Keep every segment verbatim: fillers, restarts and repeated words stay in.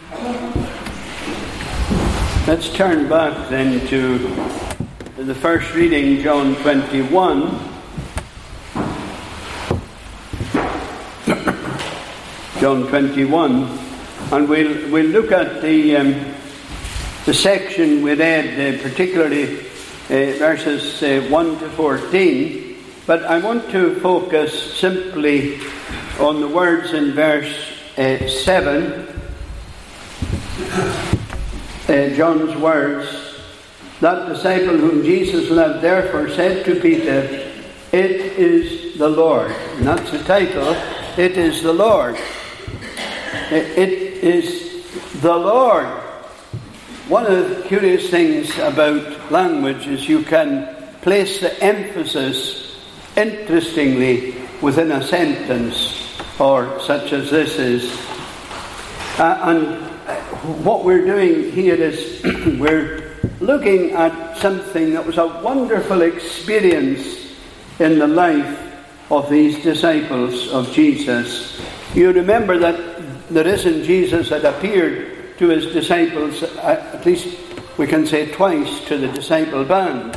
Let's turn back then to the first reading, John twenty-one. John twenty-one, and we'll we'll look at the um, the section we read, uh, particularly uh, verses uh, one to fourteen. But I want to focus simply on the words in verse uh, seven. Uh, John's words, that disciple whom Jesus loved therefore said to Peter, "It is the Lord." And that's the title, "It is the Lord." It is the Lord. One of the curious things about language is you can place the emphasis, interestingly, within a sentence, or such as this is. Uh, and what we're doing here is we're looking at something that was a wonderful experience in the life of these disciples of Jesus. You remember that the risen Jesus had appeared to his disciples, at least we can say twice, to the disciple band.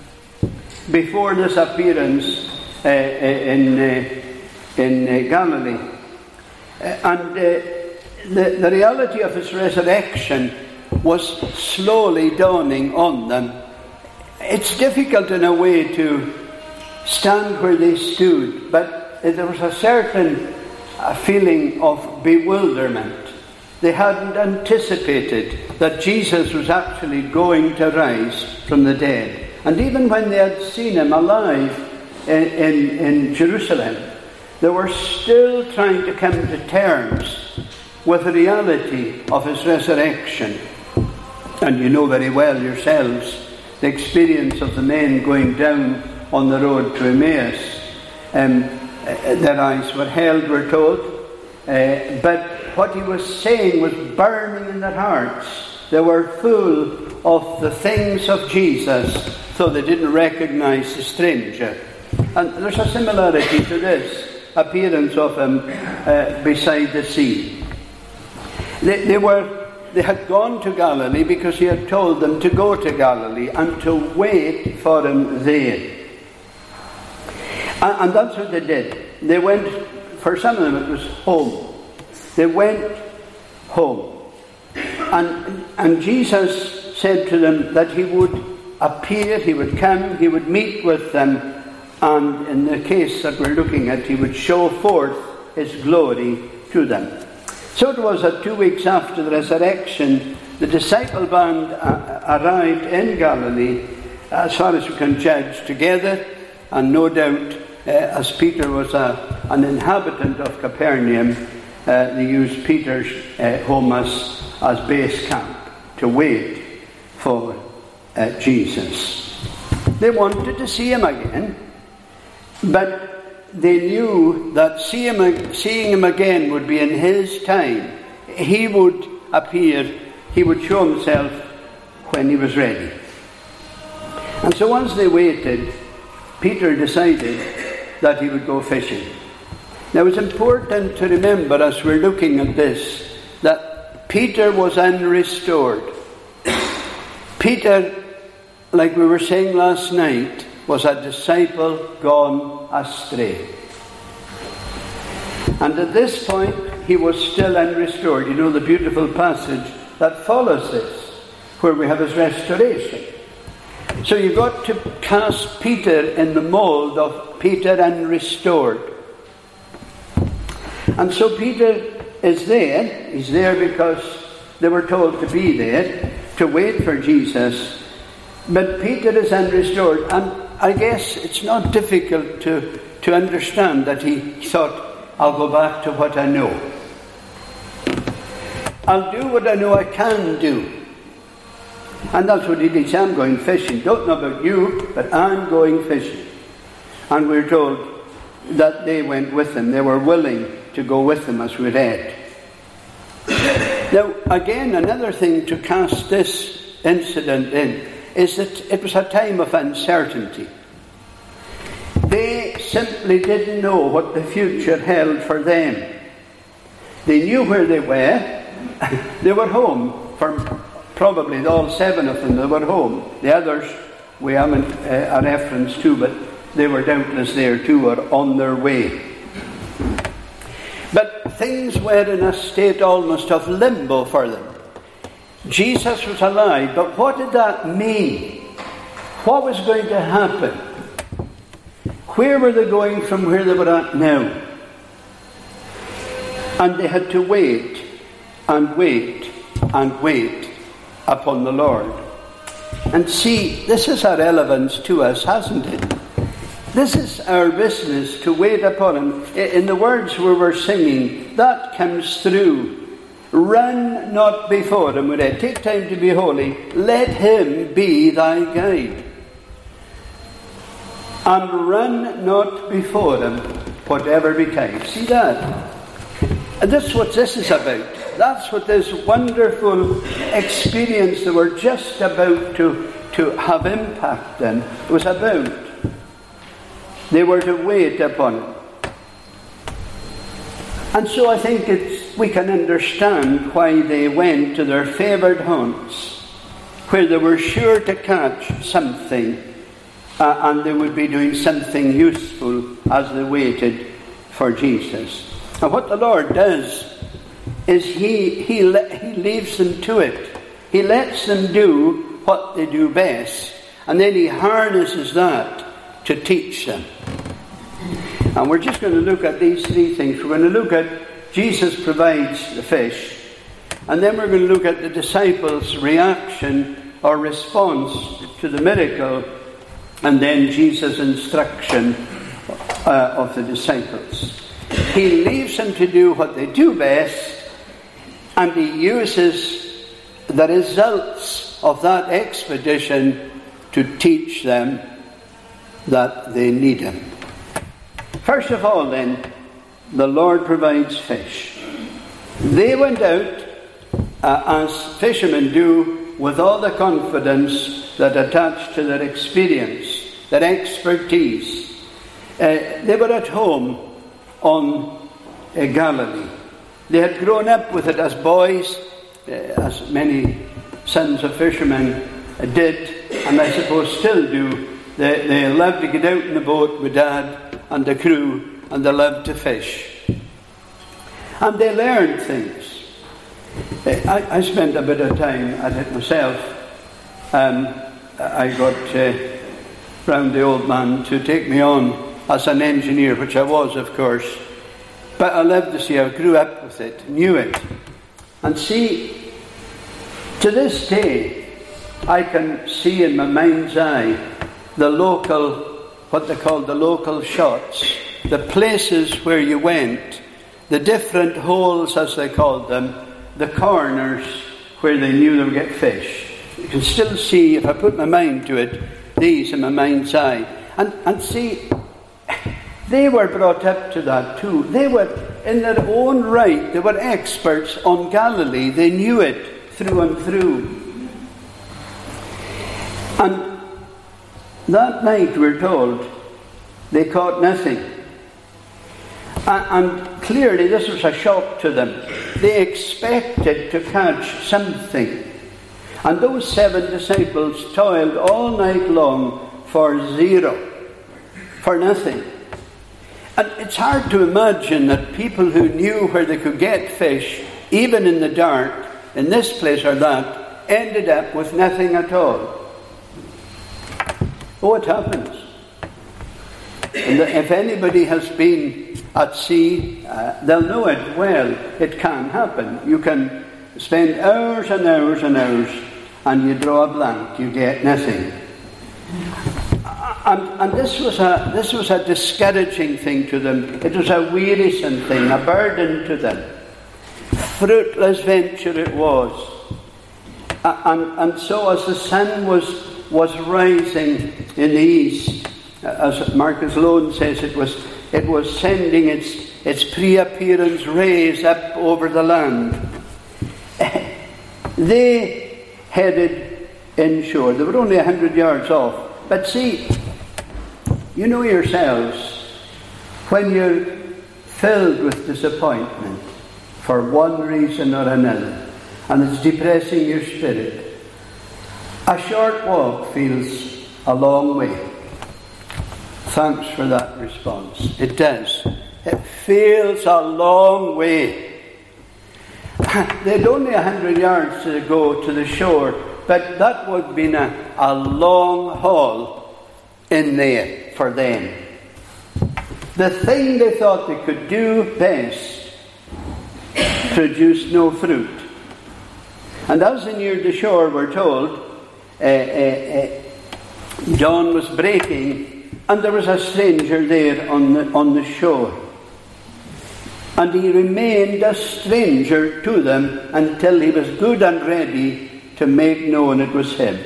Before this appearance uh, in, uh, in uh, Galilee. Uh, and uh, The, the reality of his resurrection was slowly dawning on them. It's difficult in a way to stand where they stood, but there was a certain uh, feeling of bewilderment. They hadn't anticipated that Jesus was actually going to rise from the dead. And even when they had seen him alive in, in, in Jerusalem, they were still trying to come to terms with the reality of his resurrection. And you know very well yourselves the experience of the men going down on the road to Emmaus. Um, their eyes were held, we're told, uh, but what he was saying was burning in their hearts. They were full of the things of Jesus, so they didn't recognize the stranger. And there's a similarity to this appearance of him uh, beside the sea. They, they were, they had gone to Galilee because he had told them to go to Galilee and to wait for him there. And, and that's what they did. They went, for some of them it was home. They went home. And, and Jesus said to them that he would appear, he would come, he would meet with them, and in the case that we're looking at, he would show forth his glory to them. So it was that two weeks after the resurrection, the disciple band uh, arrived in Galilee, as far as we can judge, together, and no doubt, uh, as Peter was a, an inhabitant of Capernaum, uh, they used Peter's uh, home as, as base camp to wait for uh, Jesus. They wanted to see him again, but they knew that see him, seeing him again would be in his time. He would appear, he would show himself when he was ready. And so once they waited, Peter decided that he would go fishing. Now it's important to remember as we're looking at this, that Peter was unrestored. Peter, like we were saying last night, was a disciple gone astray. And at this point, he was still unrestored. You know the beautiful passage that follows this, where we have his restoration. So you've got to cast Peter in the mold of Peter unrestored. And so Peter is there. He's there because they were told to be there, to wait for Jesus. But Peter is unrestored, and I guess it's not difficult to, to understand that he thought, I'll go back to what I know. I'll do what I know I can do. And that's what he did. I'm going fishing. Don't know about you, but I'm going fishing. And we're told that they went with him. They were willing to go with him, as we read. Now, again, another thing to cast this incident in is that it was a time of uncertainty. They simply didn't know what the future held for them. They knew where they were. they were home. For probably all seven of them, they were home. The others we haven't uh, a reference to, but they were doubtless there too, or on their way. But things were in a state almost of limbo for them. Jesus was alive, but what did that mean? What was going to happen? Where were they going from where they were at now? And they had to wait and wait and wait upon the Lord. And see, this is our relevance to us, hasn't it? This is our business, to wait upon Him. In the words we were singing, that comes through. Run not before Him. When I take time to be holy, let Him be thy guide. And run not before Him, whatever betide. See that? And that's what this is about. That's what this wonderful experience that we're just about to, to have impact in was about. They were to wait upon Him. And so I think it's, we can understand why they went to their favoured haunts, where they were sure to catch something, uh, and they would be doing something useful as they waited for Jesus. And what the Lord does is He, he, le- he leaves them to it. He lets them do what they do best, and then He harnesses that to teach them. And we're just going to look at these three things. We're going to look at Jesus provides the fish, and then we're going to look at the disciples' reaction or response to the miracle, and then Jesus' instruction uh, of the disciples. He leaves them to do what they do best, and He uses the results of that expedition to teach them that they need Him. First of all, then, the Lord provides fish. They went out, uh, as fishermen do, with all the confidence that attached to their experience, their expertise. Uh, they were at home on uh, Galilee. They had grown up with it as boys, uh, as many sons of fishermen uh, did, and I suppose still do. They, they loved to get out in the boat with Dad and the crew, and they loved to fish. And they learned things. I, I spent a bit of time at it myself. Um, I got uh, round the old man to take me on as an engineer, which I was, of course. But I loved to see, I grew up with it, knew it. And see, to this day, I can see in my mind's eye the local, what they call the local shots, the places where you went, the different holes, as they called them, the corners where they knew they would get fish. You can still see, if I put my mind to it, these in my mind's eye. And, and see, they were brought up to that too. They were, in their own right, they were experts on Galilee. They knew it through and through. And that night, we're told, they caught nothing. And clearly this was a shock to them. They expected to catch something. And those seven disciples toiled all night long for zero, for nothing. And it's hard to imagine that people who knew where they could get fish, even in the dark, in this place or that, ended up with nothing at all. Oh, it happens. And if anybody has been at sea, uh, they'll know it well. It can happen. You can spend hours and hours and hours, and you draw a blank. You get nothing. And, and this was a this was a discouraging thing to them. It was a wearisome thing, a burden to them. Fruitless venture it was. Uh, and and so as the sun was was rising in the east, as Marcus Lone says, it was it was sending its its pre-appearance rays up over the land. They headed inshore. They were only a hundred yards off. But see, you know yourselves, when you're filled with disappointment, for one reason or another, and it's depressing your spirit. A short walk feels a long way. Thanks for that response. It does. It feels a long way. They'd only a hundred yards to go to the shore, but that would have been a, a long haul in there for them. The thing they thought they could do best produced no fruit. And as they neared the shore, we're told, uh, uh, uh, dawn was breaking, and there was a stranger there on the, on the shore. And he remained a stranger to them until he was good and ready to make known it was him.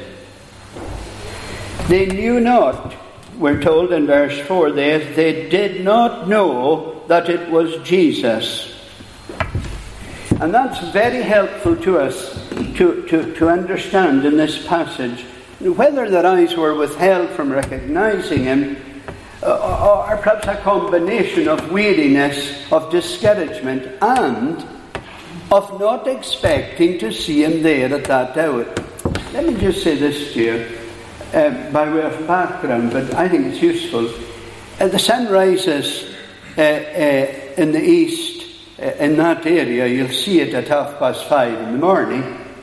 They knew not, we're told in verse four there, they did not know that it was Jesus. And that's very helpful to us to, to, to understand in this passage whether their eyes were withheld from recognizing him, uh, or perhaps a combination of weariness, of discouragement, and of not expecting to see him there at that hour. Let me just say this to you, uh, by way of background, but I think it's useful. Uh, the sun rises uh, uh, in the east, uh, in that area. You'll see it at half past five in the morning.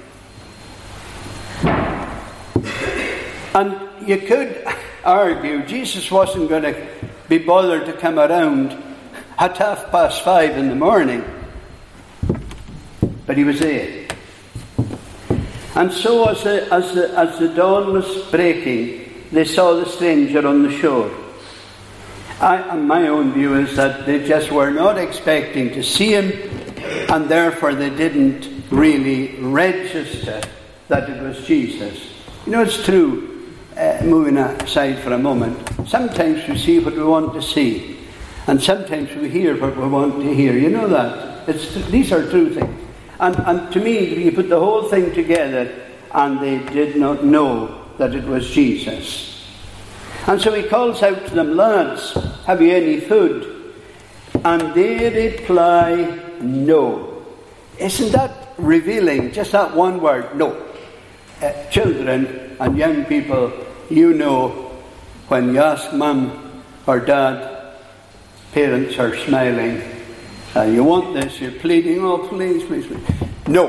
And you could argue Jesus wasn't going to be bothered to come around at half past five in the morning. But he was there. And so as the, as the, as the dawn was breaking, they saw the stranger on the shore. I, and my own view is that they just were not expecting to see him, and therefore they didn't really register that it was Jesus. You know, it's true, uh, moving aside for a moment, sometimes we see what we want to see, and sometimes we hear what we want to hear. You know that. It's, these are true things. And, and to me, you put the whole thing together, and they did not know that it was Jesus. And so he calls out to them, lads, have you any food? And they reply, no. Isn't that revealing? Just that one word, no. Uh, children and young people, you know, when you ask mum or dad, parents are smiling. Uh, you want this, you're pleading, oh please, please, please. No.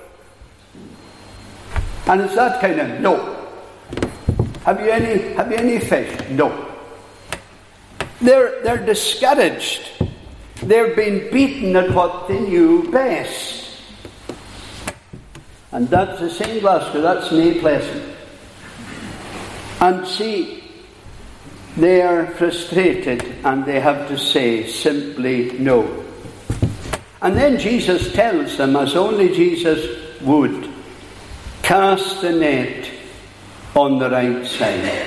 And it's that kind of no. Have you any have you any fish? No. They're they're discouraged. They're being beaten at what they knew best. And that's the same Glasgow, that's nae pleasant. And see, they are frustrated and they have to say simply no. And then Jesus tells them, as only Jesus would, cast the net on the right side.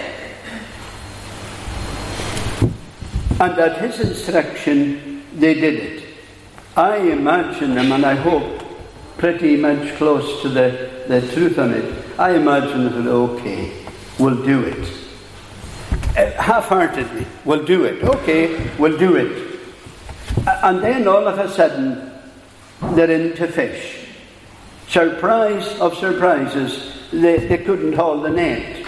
And at his instruction, they did it. I imagine them, and I hope pretty much close to the, the truth on it, I imagine them, okay, we'll do it. Uh, half-heartedly, we'll do it. Okay, we'll do it. And then all of a sudden, they're into fish. Surprise of surprises, they, they couldn't haul the net.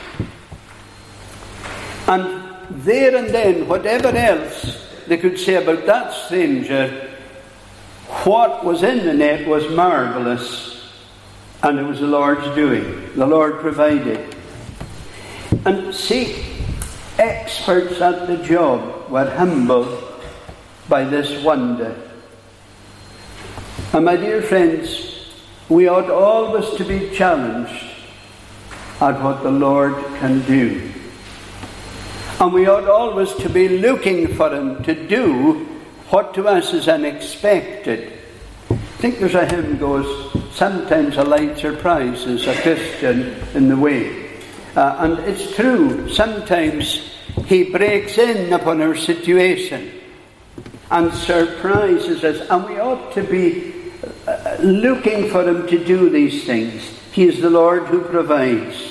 And there and then, whatever else they could say about that stranger, what was in the net was marvellous, and it was the Lord's doing. The Lord provided. And see, experts at the job were humbled by this wonder. And my dear friends, we ought always to be challenged at what the Lord can do. And we ought always to be looking for him to do what to us is unexpected. I think there's a hymn goes, sometimes a light surprise is a Christian in the way. Uh, and it's true, sometimes he breaks in upon our situation and surprises us, and we ought to be uh, looking for him to do these things. He is the Lord who provides.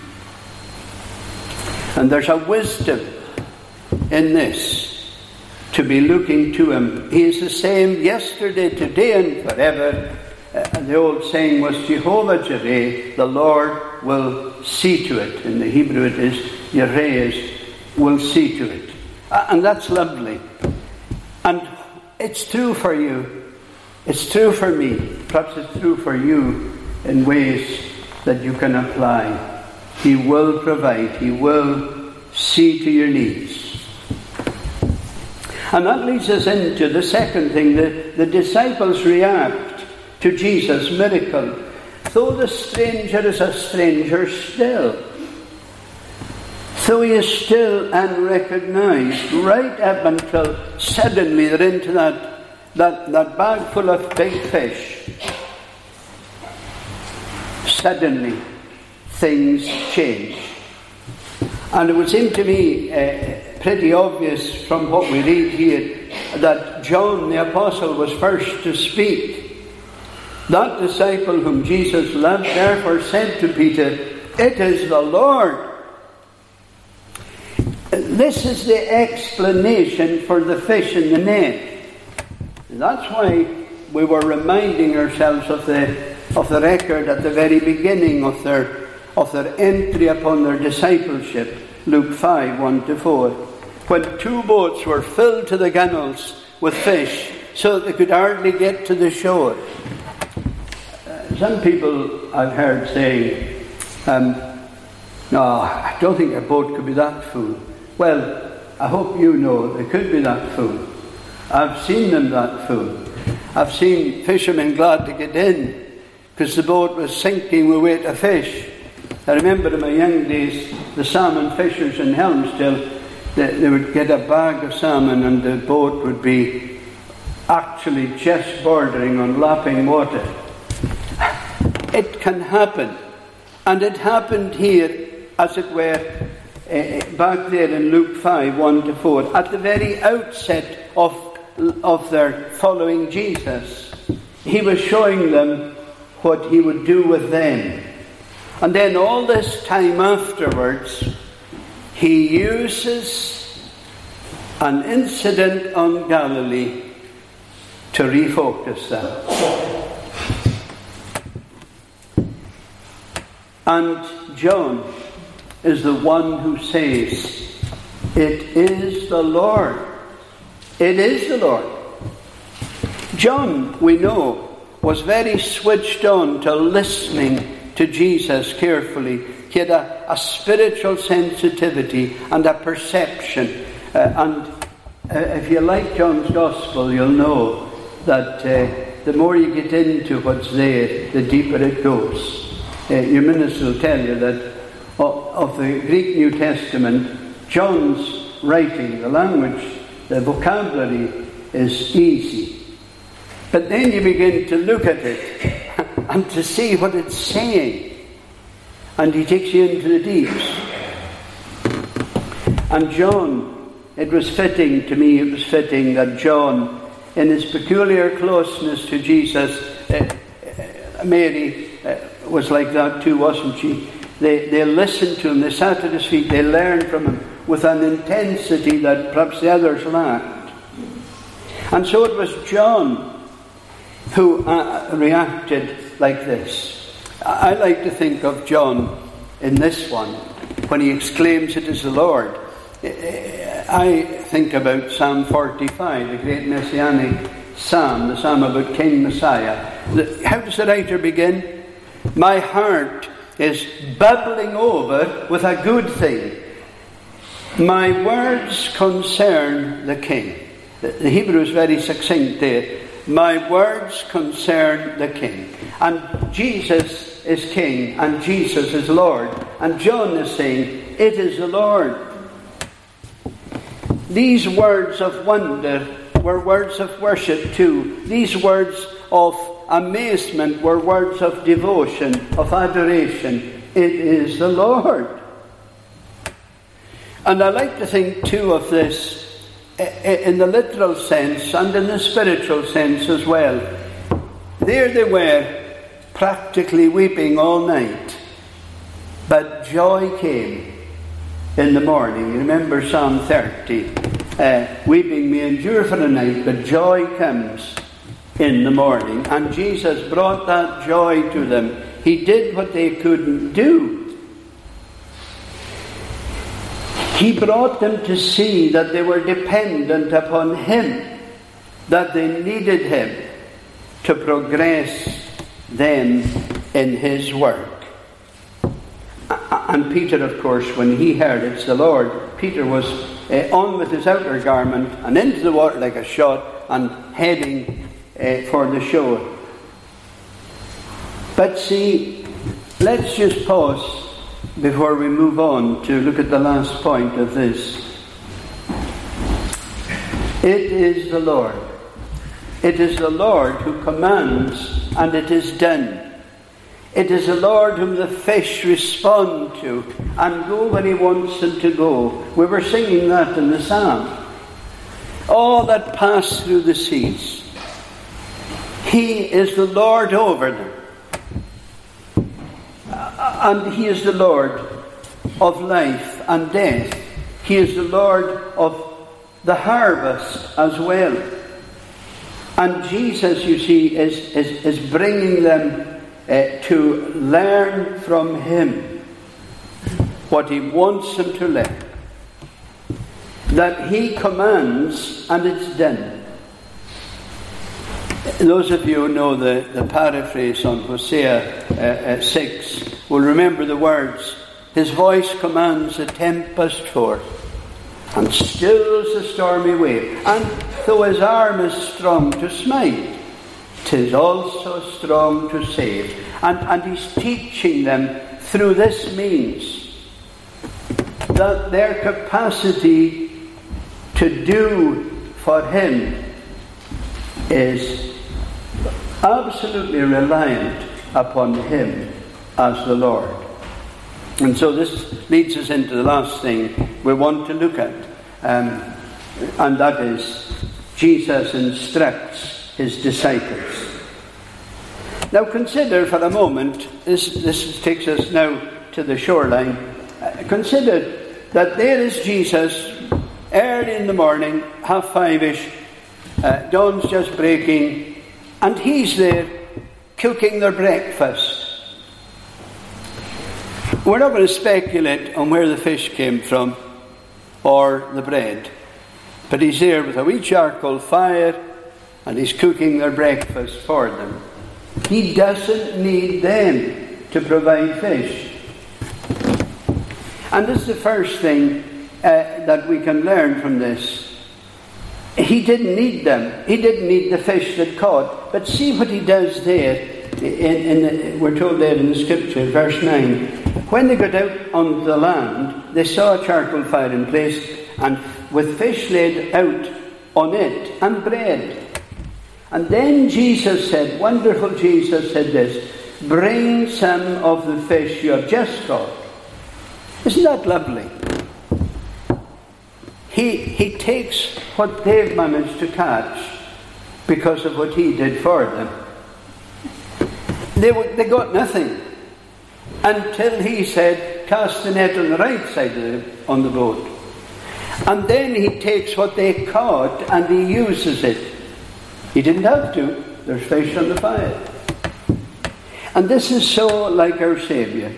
And there's a wisdom in this, to be looking to him. He is the same yesterday, today, and forever. Uh, the old saying was Jehovah Jireh, the Lord will see to it. In the Hebrew it is Yireh, will see to it. Uh, and that's lovely. And it's true for you. It's true for me. Perhaps it's true for you in ways that you can apply. He will provide. He will see to your needs. And that leads us into the second thing. The, the disciples react to Jesus' miracle. Though the stranger is a stranger still, though he is still unrecognized, right up until suddenly they're into that, that, that bag full of big fish. Suddenly, things change. And it would seem to me uh, pretty obvious from what we read here that John the Apostle was first to speak. That disciple whom Jesus loved therefore said to Peter, "It is the Lord." This is the explanation for the fish in the net. That's why we were reminding ourselves of the of the record at the very beginning of their of their entry upon their discipleship, Luke five, one to four, when two boats were filled to the gunwales with fish, so that they could hardly get to the shore. Uh, some people I've heard say, um, no, I don't think a boat could be that full. Well, I hope you know they could be that full. I've seen them that full. I've seen fishermen glad to get in because the boat was sinking with weight of fish. I remember in my young days, the salmon fishers in Helmsdale, they, they would get a bag of salmon and the boat would be actually just bordering on lapping water. It can happen. And it happened here, as it were, uh, back there in Luke five, one to four, at the very outset of, of their following Jesus. He was showing them what he would do with them. And then all this time afterwards, he uses an incident on Galilee to refocus them. And John is the one who says, "It is the Lord." It is the Lord. John, we know, was very switched on to listening to Jesus carefully. He had a, a spiritual sensitivity and a perception. Uh, and uh, if you like John's Gospel, you'll know that uh, the more you get into what's there, the deeper it goes. Uh, your minister will tell you that of, of the Greek New Testament, John's writing, the language, the vocabulary is easy. But then you begin to look at it and to see what it's saying. And he takes you into the deeps. And John, it was fitting to me, it was fitting that John, in his peculiar closeness to Jesus, uh, uh, Mary uh, was like that too, wasn't she? They, they listened to him, they sat at his feet, they learned from him with an intensity that perhaps the others lacked. And so it was John who uh, reacted like this. I like to think of John in this one, when he exclaims, "It is the Lord." I think about Psalm forty-five, the great messianic psalm, the psalm about King Messiah. How does the writer begin? "My heart is bubbling over with a good thing. My words concern the King." The Hebrew is very succinct there. My words concern the King. And Jesus is King, and Jesus is Lord. And John is saying, "It is the Lord." These words of wonder were words of worship too. These words of amazement were words of devotion, of adoration. It is the Lord. And I like to think too of this in the literal sense and in the spiritual sense as well. There they were, practically weeping all night. But joy came in the morning. You remember Psalm thirty. uh, weeping may endure for a night, but joy comes in the morning. And Jesus brought that joy to them. He did what they couldn't do. He brought them to see that they were dependent upon Him, that they needed Him to progress them in His work. And Peter, of course, when he heard it's the Lord, Peter was uh, on with his outer garment and into the water like a shot and heading uh, for the shore. But see, let's just pause before we move on to look at the last point of this. It is the Lord. It is the Lord who commands, and it is done. It is the Lord whom the fish respond to and go when He wants them to go. We were singing that in the psalm. All that pass through the seas. He is the Lord over them. And He is the Lord of life and death. He is the Lord of the harvest as well. And Jesus, you see, is, is, is bringing them uh, to learn from Him what He wants them to learn. That He commands and it's done. Those of you who know the, the paraphrase on Hosea uh, uh, six will remember the words, His voice commands a tempest forth and stills the stormy wave. And though His arm is strong to smite, 'tis also strong to save. And, and He's teaching them through this means that their capacity to do for Him is absolutely reliant upon Him as the Lord. And so this leads us into the last thing we want to look at, um, and that is Jesus instructs His disciples. Now consider for a moment, this, this takes us now to the shoreline, uh, consider that there is Jesus early in the morning, half five-ish, uh, dawn's just breaking, and He's there cooking their breakfast. We're not going to speculate on where the fish came from or the bread, but He's there with a wee charcoal fire and He's cooking their breakfast for them. He doesn't need them to provide fish. And this is the first thing uh, that we can learn from this. He didn't need them. He didn't need the fish that caught. But see what He does there. In, in the, we're told there in the scripture, verse nine. When they got out on the land, they saw a charcoal fire in place, and with fish laid out on it, and bread. And then Jesus said, wonderful Jesus said this, bring some of the fish you have just caught. Isn't that lovely? He, he takes what they've managed to catch because of what He did for them. They, they got nothing until He said, cast the net on the right side of the, on the boat. And then He takes what they caught and He uses it. He didn't have to. There's fish on the fire. And this is so like our Saviour.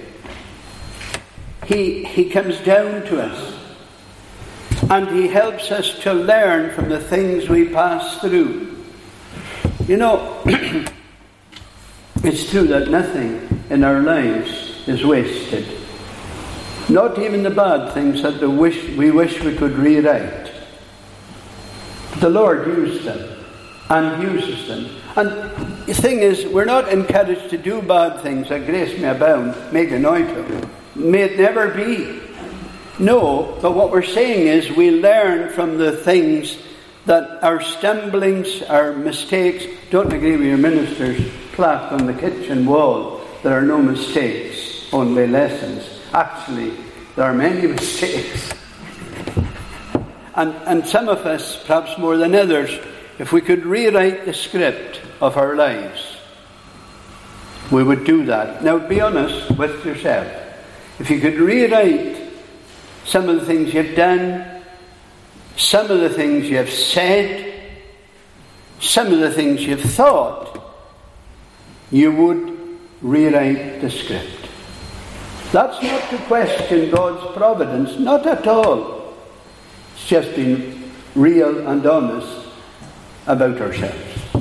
He, he comes down to us. And He helps us to learn from the things we pass through. You know, it's true that nothing in our lives is wasted. Not even the bad things that the wish, we wish we could rewrite. The Lord used them and uses them. And the thing is, we're not encouraged to do bad things that grace may abound, make a noise of it. May it never be. No, but what we're saying is we learn from the things that our stumblings, our mistakes. Don't agree with your minister's plaque on the kitchen wall. There are no mistakes, only lessons. Actually, there are many mistakes. And, and some of us, perhaps more than others, if we could rewrite the script of our lives, we would do that. Now, be honest with yourself. If you could rewrite some of the things you've done, some of the things you've said, some of the things you've thought, you would rewrite the script. That's not to question God's providence, not at all. It's just being real and honest about ourselves.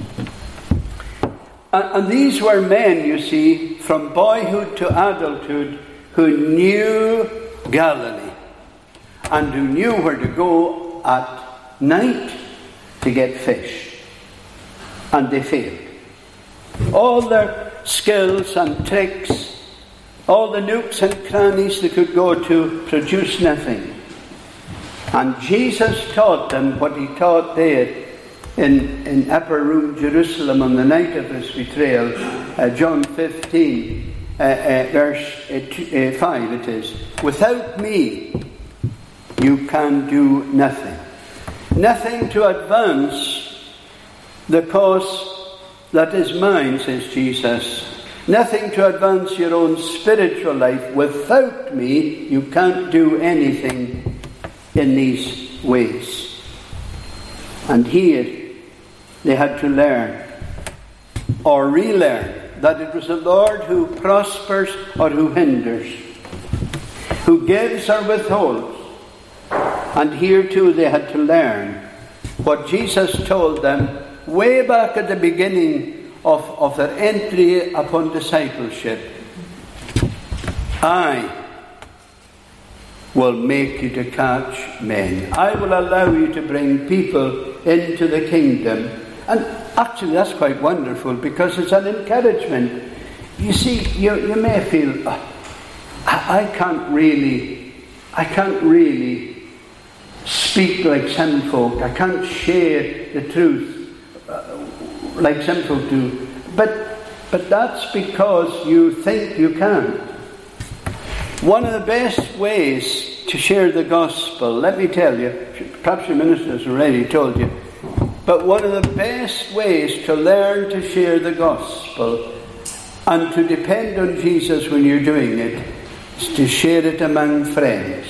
And, and these were men, you see, from boyhood to adulthood, who knew Galilee and who knew where to go at night to get fish. And they failed. All their skills and tricks, all the nooks and crannies they could go to, produced nothing. And Jesus taught them what he taught there in, in Upper Room Jerusalem on the night of his betrayal, uh, John fifteen, uh, uh, verse uh, two, uh, five it is. Without me, you can do nothing. Nothing to advance the cause that is mine, says Jesus. Nothing to advance your own spiritual life. Without me, you can't do anything in these ways. And here, they had to learn, or relearn, that it was the Lord who prospers or who hinders, who gives or withholds. And here too they had to learn what Jesus told them way back at the beginning of, of their entry upon discipleship. I will make you to catch men. I will allow you to bring people into the kingdom. And actually that's quite wonderful, because it's an encouragement. You see, you, you may feel, oh, I, I can't really, I can't really speak like some folk. I can't share the truth uh, like some folk do. But, but that's because you think you can. One of the best ways to share the gospel, let me tell you, perhaps your minister has already told you, but one of the best ways to learn to share the gospel and to depend on Jesus when you're doing it is to share it among friends.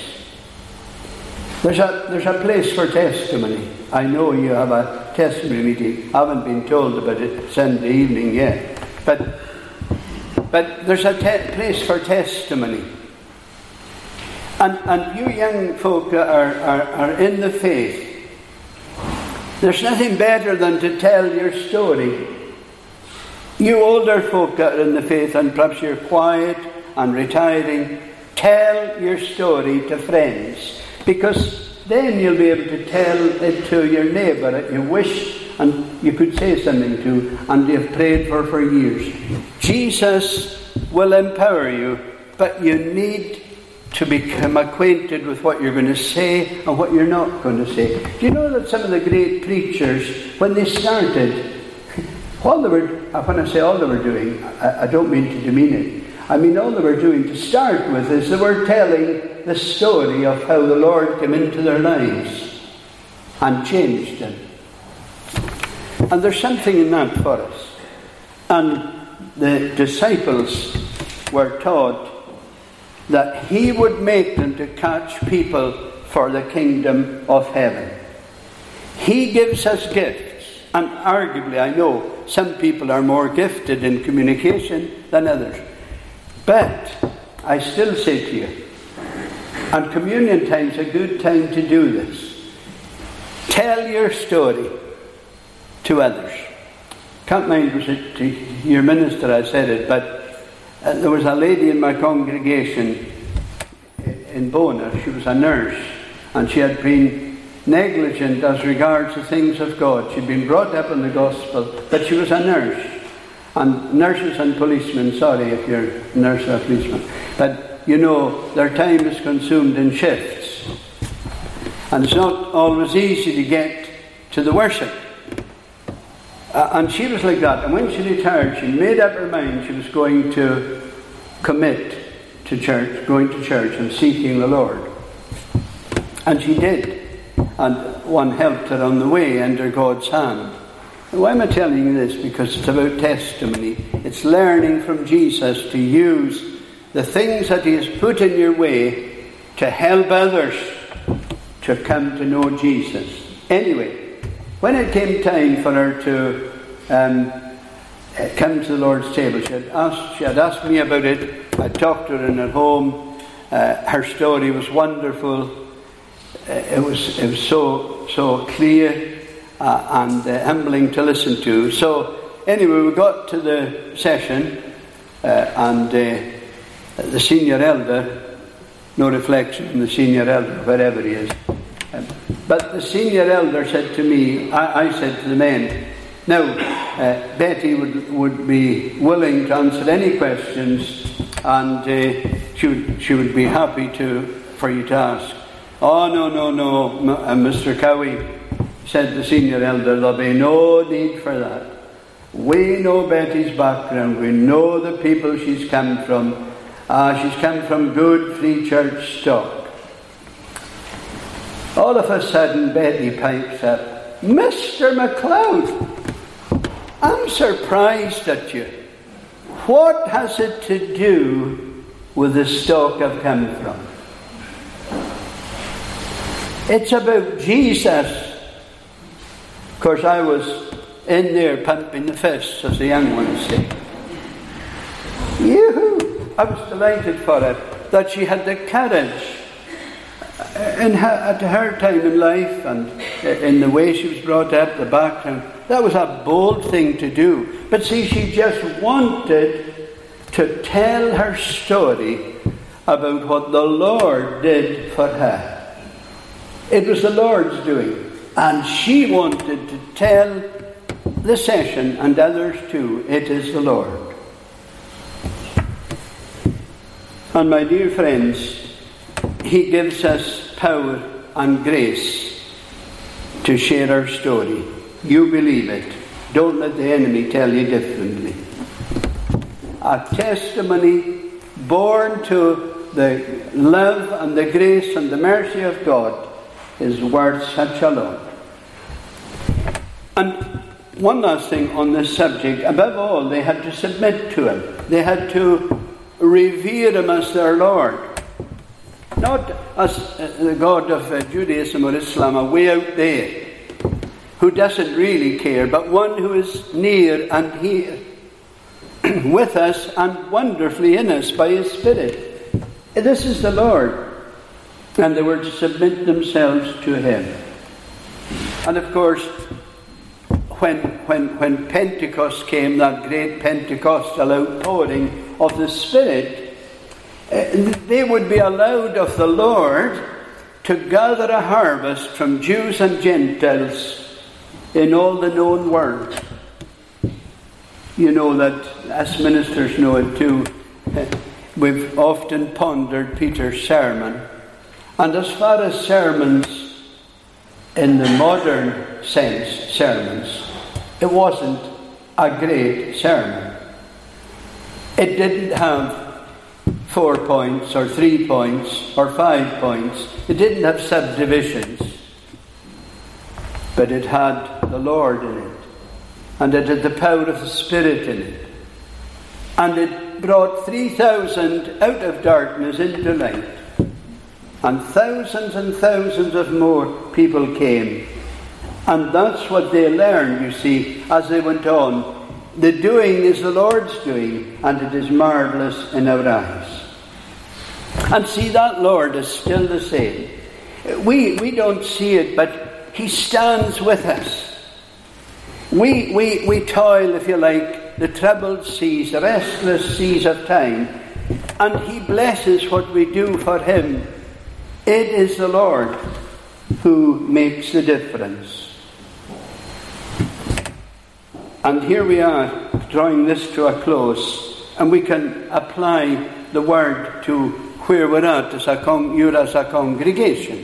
There's a, there's a place for testimony. I know you have a testimony meeting. I haven't been told about it Sunday evening yet. But, but there's a te- place for testimony. And, and you young folk are, are, are in the faith. There's nothing better than to tell your story. You older folk that are in the faith, and perhaps you're quiet and retiring, tell your story to friends. Because then you'll be able to tell it to your neighbour that you wish and you could say something to, and you've prayed for for years. Jesus will empower you, but you need to become acquainted with what you're going to say and what you're not going to say. Do you know that some of the great preachers, when they started, all they were, when I say all they were doing, I, I don't mean to demean it. I mean all they were doing to start with is they were telling the story of how the Lord came into their lives and changed them. And there's something in that for us. And the disciples were taught that he would make them to catch people for the kingdom of heaven. He gives us gifts. And arguably, I know some people are more gifted in communication than others. But I still say to you, and communion time's a good time to do this. Tell your story to others. Can't mind was it to your minister I said it, but Uh, there was a lady in my congregation in Bona. She was a nurse, and she had been negligent as regards the things of God. She'd been brought up in the gospel, but she was a nurse. And nurses and policemen, sorry if you're a nurse or a policeman, but you know, their time is consumed in shifts. And it's not always easy to get to the worship. Uh, and she was like that. And when she retired, she made up her mind she was going to commit to church, going to church and seeking the Lord. And she did. And one helped her on the way under God's hand. And why am I telling you this? Because it's about testimony. It's learning from Jesus to use the things that he has put in your way to help others to come to know Jesus. Anyway, when it came time for her to um, come to the Lord's table, she had asked, she had asked me about it. I talked to her in her home. Uh, her story was wonderful. Uh, it was it was so so clear uh, and uh, humbling to listen to. So anyway, we got to the session, uh, and uh, the senior elder, no reflection on the senior elder, wherever he is, um, but the senior elder said to me, I, I said to the men, now uh, Betty would, would be willing to answer any questions, and uh, she would she would be happy to for you to ask. Oh no no no, uh, Mister Cowie, said the senior elder, there'll be no need for that. We know Betty's background. We know the people she's come from. Uh, she's come from good free church stock. All of a sudden, Betty pipes up, Mister MacLeod, I'm surprised at you. What has it to do with the stock I've come from? It's about Jesus. Of course, I was in there pumping the fists, as the young ones say. Yoo-hoo! I was delighted for it, that she had the courage in her, at her time in life and in the way she was brought up, the background. That was a bold thing to do. But see, she just wanted to tell her story about what the Lord did for her. It was the Lord's doing. And she wanted to tell the session, and others too, it is the Lord. And my dear friends, He gives us power and grace to share our story. You believe it. Don't let the enemy tell you differently. A testimony born to the love and the grace and the mercy of God is worth such a lot. And one last thing on this subject. Above all, they had to submit to Him. They had to revere Him as their Lord. Not as the God of uh, Judaism or Islam, a way out there, who doesn't really care, but one who is near and here with us and wonderfully in us by His Spirit. This is the Lord. And they were to submit themselves to Him. And of course, when, when, when Pentecost came, that great Pentecostal outpouring of the Spirit, uh, they would be allowed of the Lord to gather a harvest from Jews and Gentiles in all the known world. You know that, as ministers know it too, uh, we've often pondered Peter's sermon. And as far as sermons, in the modern sense, sermons, it wasn't a great sermon. It didn't have four points or three points or five points. It didn't have subdivisions. But it had the Lord in it. And it had the power of the Spirit in it. And it brought three thousand out of darkness into light. And thousands and thousands of more people came. And that's what they learned, you see, as they went on. The doing is the Lord's doing, and it is marvellous in our eyes. And see, that Lord is still the same. We we don't see it, but He stands with us. We, we, we toil, if you like, the troubled seas, the restless seas of time, and He blesses what we do for Him. It is the Lord who makes the difference. And here we are, drawing this to a close, and we can apply the word to where we're at as a, con- you're as a congregation.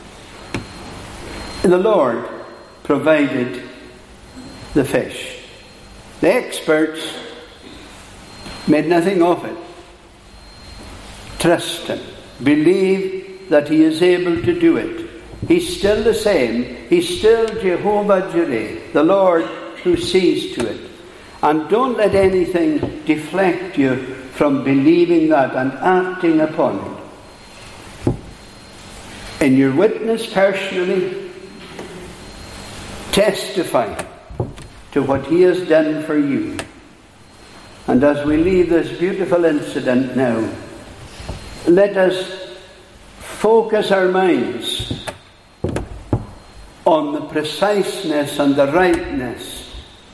The Lord provided the fish. The experts made nothing of it. Trust Him. Believe that He is able to do it. He's still the same. He's still Jehovah Jireh, the Lord who sees to it. And don't let anything deflect you from believing that and acting upon it. in your witness personally, testify to what He has done for you. And as we leave this beautiful incident now, let us focus our minds on the preciseness and the rightness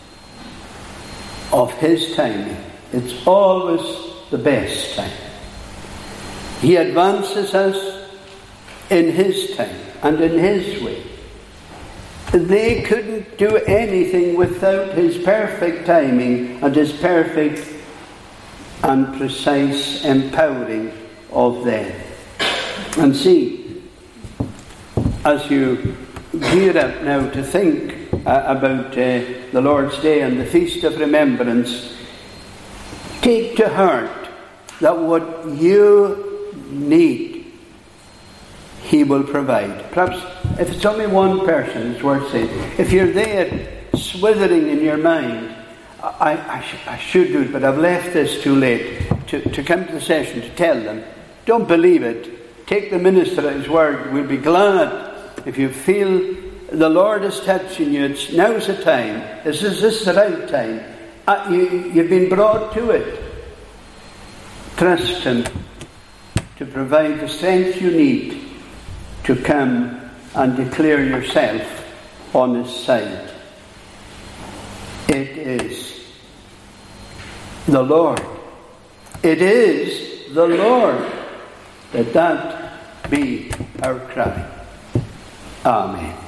of His timing. It's always the best time. He advances us in His time and in His way. They couldn't do anything without His perfect timing and His perfect and precise empowering of them. And see, as you gear up now to think uh, about uh, the Lord's Day and the Feast of Remembrance, take to heart that what you need, He will provide. Perhaps if it's only one person, it's worth saying. If you're there swithering in your mind, I, I, sh- I should do it, but I've left this too late, to, to come to the session to tell them, don't believe it. Take the minister at his word. We'll be glad if you feel the Lord is touching you. It's now's the time. Is this, this the right time? Uh, you, you've been brought to it. Trust Him to provide the strength you need to come and declare yourself on His side. It is the Lord. It is the Lord. Let that be our cry. Amen.